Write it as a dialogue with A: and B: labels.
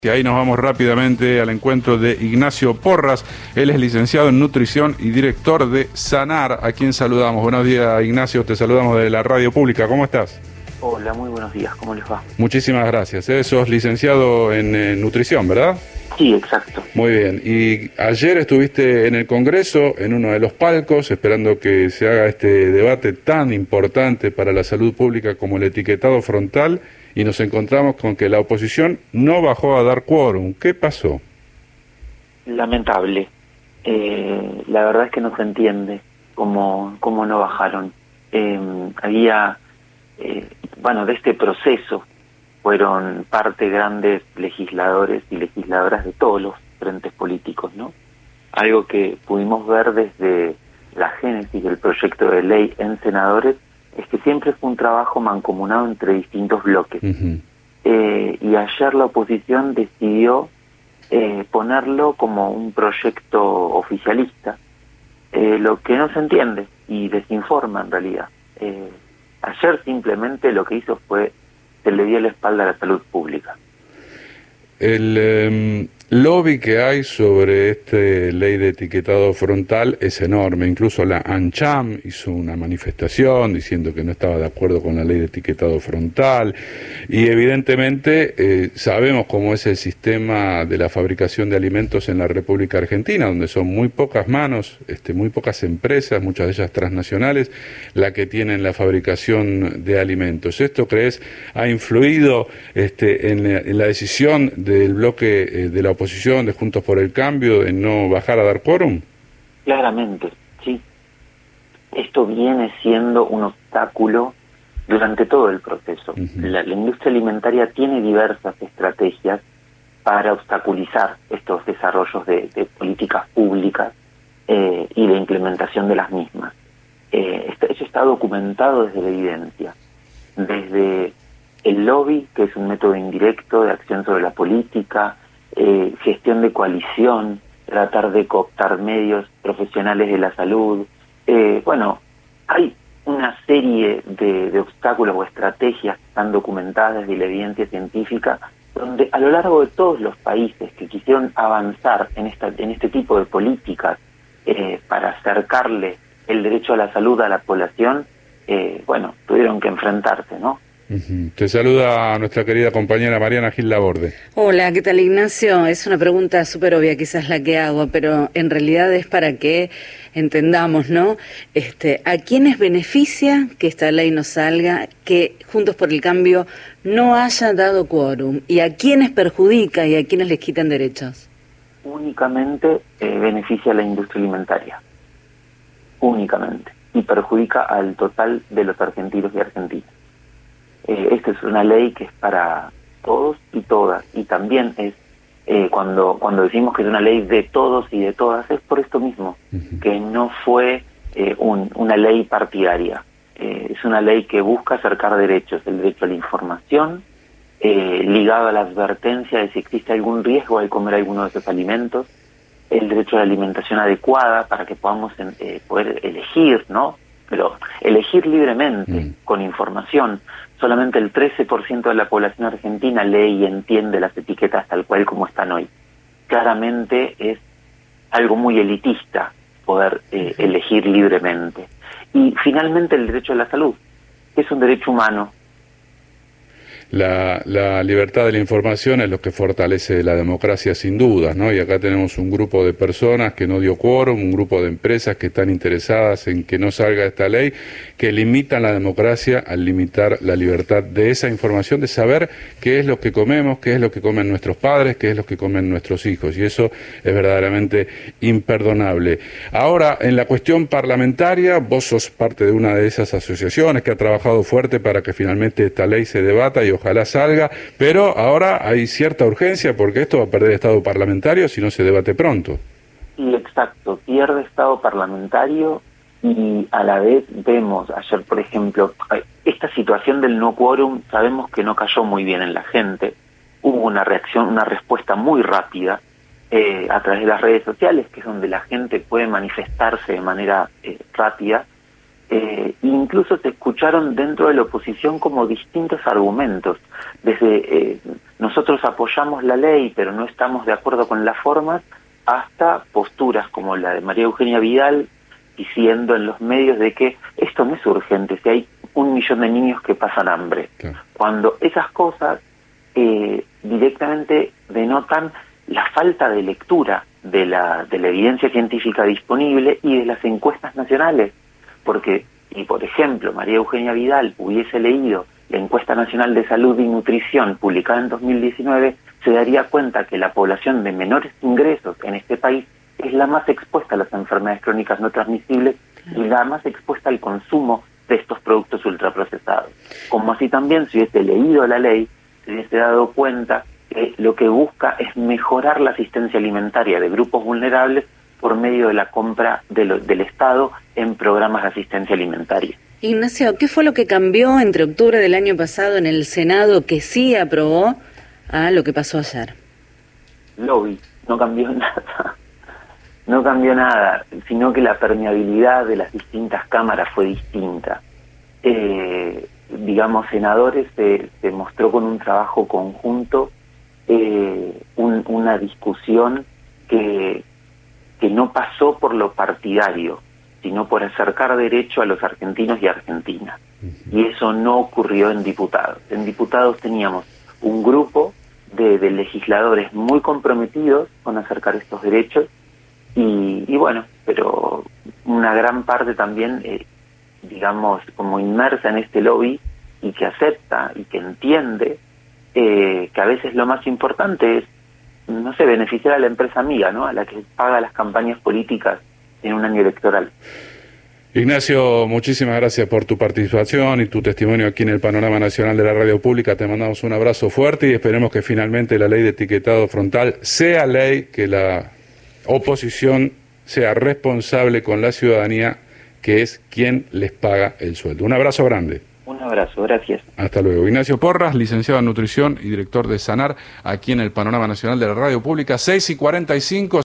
A: Y ahí nos vamos rápidamente al encuentro de Ignacio Porras. Él es licenciado en nutrición y director de Sanar, a quien saludamos. Buenos días, Ignacio, te saludamos de la radio pública. ¿Cómo estás?
B: Hola, muy buenos días, ¿cómo les va?
A: Muchísimas gracias. Sos licenciado en nutrición, ¿verdad?
B: Sí, exacto.
A: Muy bien. Y ayer estuviste en el Congreso, en uno de los palcos, esperando que se haga este debate tan importante para la salud pública como el etiquetado frontal, y nos encontramos con que la oposición no bajó a dar quórum. ¿Qué pasó?
B: Lamentable. La verdad es que no se entiende cómo no bajaron. Había, de este proceso fueron parte grandes legisladores y legisladoras de todos los frentes políticos, ¿no? Algo que pudimos ver desde la génesis del proyecto de ley en senadores es que siempre fue un trabajo mancomunado entre distintos bloques.
A: Uh-huh.
B: Y ayer la oposición decidió ponerlo como un proyecto oficialista, lo que no se entiende y desinforma en realidad. Ayer simplemente lo que hizo fue se le dio la espalda a la salud pública.
A: El lobby que hay sobre esta ley de etiquetado frontal es enorme. Incluso la ANCHAM hizo una manifestación diciendo que no estaba de acuerdo con la ley de etiquetado frontal. Y evidentemente sabemos cómo es el sistema de la fabricación de alimentos en la República Argentina, donde son muy pocas manos, muy pocas empresas, muchas de ellas transnacionales, la que tienen la fabricación de alimentos. ¿Esto crees ha influido en la decisión del bloque de la oposición de Juntos por el Cambio en no bajar a dar quórum?
B: Claramente, sí. Esto viene siendo un obstáculo durante todo el proceso. Uh-huh. La industria alimentaria tiene diversas estrategias para obstaculizar estos desarrollos de políticas públicas y la implementación de las mismas. Eso está documentado desde la evidencia, desde el lobby, que es un método indirecto de acción sobre la política, gestión de coalición, tratar de cooptar medios profesionales de la salud. Hay una serie de obstáculos o estrategias que están documentadas desde la evidencia científica, donde a lo largo de todos los países que quisieron avanzar en este tipo de políticas para acercarle el derecho a la salud a la población, tuvieron que enfrentarse, ¿no?
A: Te saluda nuestra querida compañera Mariana Gil Laborde.
C: Hola, ¿qué tal, Ignacio? Es una pregunta súper obvia quizás la que hago, pero en realidad es para que entendamos, ¿no? ¿A quiénes beneficia que esta ley no salga, que Juntos por el Cambio no haya dado quórum? ¿Y a quiénes perjudica y a quiénes les quitan derechos?
B: Únicamente beneficia a la industria alimentaria. Únicamente. Y perjudica al total de los argentinos y argentinas. Esta es una ley que es para todos y todas, y también es cuando decimos que es una ley de todos y de todas, es por esto mismo, uh-huh, que no fue una ley partidaria. Es una ley que busca acercar derechos, el derecho a la información, ligado a la advertencia de si existe algún riesgo al comer alguno de esos alimentos, el derecho a la alimentación adecuada para que podamos poder elegir, ¿no? Pero elegir libremente, con información. Solamente el 13% de la población argentina lee y entiende las etiquetas tal cual como están hoy. Claramente es algo muy elitista poder elegir libremente. Y finalmente el derecho a la salud, que es un derecho humano.
A: La libertad de la información es lo que fortalece la democracia sin dudas, ¿no? Y acá tenemos un grupo de personas que no dio quórum, un grupo de empresas que están interesadas en que no salga esta ley, que limitan la democracia al limitar la libertad de esa información, de saber qué es lo que comemos, qué es lo que comen nuestros padres, qué es lo que comen nuestros hijos, y eso es verdaderamente imperdonable. Ahora, en la cuestión parlamentaria, vos sos parte de una de esas asociaciones que ha trabajado fuerte para que finalmente esta ley se debata y ojalá salga, pero ahora hay cierta urgencia porque esto va a perder estado parlamentario si no se debate pronto.
B: Sí, exacto, pierde estado parlamentario y a la vez vemos ayer, por ejemplo, esta situación del no quórum, sabemos que no cayó muy bien en la gente, hubo una reacción, una respuesta muy rápida a través de las redes sociales, que es donde la gente puede manifestarse de manera rápida, Incluso se escucharon dentro de la oposición como distintos argumentos, desde nosotros apoyamos la ley pero no estamos de acuerdo con las formas, hasta posturas como la de María Eugenia Vidal diciendo en los medios de que esto no es urgente, si hay 1 millón de niños que pasan hambre, claro. Cuando esas cosas directamente denotan la falta de lectura de la evidencia científica disponible y de las encuestas nacionales. Porque si, por ejemplo, María Eugenia Vidal hubiese leído la encuesta nacional de salud y nutrición publicada en 2019, se daría cuenta que la población de menores ingresos en este país es la más expuesta a las enfermedades crónicas no transmisibles y la más expuesta al consumo de estos productos ultraprocesados. Como así también, si hubiese leído la ley, se hubiese dado cuenta que lo que busca es mejorar la asistencia alimentaria de grupos vulnerables por medio de la compra del Estado en programas de asistencia alimentaria.
C: Ignacio, ¿qué fue lo que cambió entre octubre del año pasado en el Senado que sí aprobó a lo que pasó ayer?
B: Lobby, no cambió nada. No cambió nada, sino que la permeabilidad de las distintas cámaras fue distinta. Digamos, senadores se mostró con un trabajo conjunto, una discusión que no pasó por lo partidario, sino por acercar derecho a los argentinos y argentinas. Y eso no ocurrió en diputados. En diputados teníamos un grupo de legisladores muy comprometidos con acercar estos derechos, y bueno, pero una gran parte también, digamos, como inmersa en este lobby y que acepta y que entiende que a veces lo más importante es, no sé, beneficiar a la empresa amiga, ¿no? A la que paga las campañas políticas en un año electoral.
A: Ignacio, muchísimas gracias por tu participación y tu testimonio aquí en el Panorama Nacional de la Radio Pública. Te mandamos un abrazo fuerte y esperemos que finalmente la ley de etiquetado frontal sea ley, que la oposición sea responsable con la ciudadanía, que es quien les paga el sueldo. Un abrazo grande.
B: Un abrazo, gracias.
A: Hasta luego. Ignacio Porras, licenciado en nutrición y director de Sanar, aquí en el Panorama Nacional de la Radio Pública, 6:45.